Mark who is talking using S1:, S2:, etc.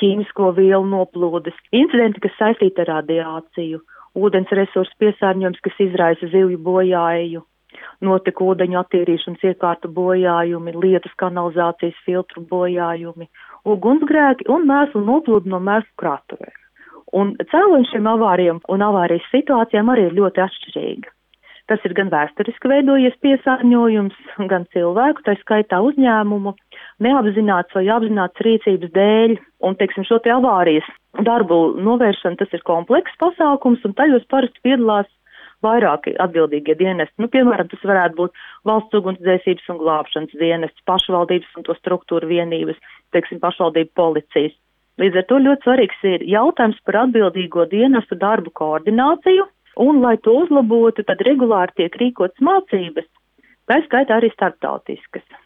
S1: ķīmisko vielu noplūdes, incidenti, kas saistīti ar radiāciju, ūdens resursu piesārņojums, kas izraisa zivju bojāju, notekūdeņu attīrīšanas iekārtu bojājumi, lietus kanalizācijas filtru bojājumi, ugunsgrēki un mēslu noplūde no mēslu krātuvēm. Un cēloņi šiem avārijām un avārijas situācijām arī ir ļoti atšķirīgi. Tas ir gan vēsturiski veidojies piesārņojums, gan cilvēku, tā skaitā uzņēmumu, neapzināts vai apzināts rīcības dēļ. Un, teiksim, šo te avārijas darbu novēršana, tas ir komplekss pasākums, un tajos parasti piedalās vairāki atbildīgie dienesti. Piemēram, tas varētu būt valsts ugunsdzēsības un glābšanas dienests, pašvaldības un to struktūru vienības, teiksim, pašvaldību policijas. Līdz ar to ļoti svarīgs ir jautājums par atbildīgo dienestu darbu koordināciju, un, lai to uzlabotu, tad regulāri tiek rīkotas mācības, tā skaitā arī starptautiskas.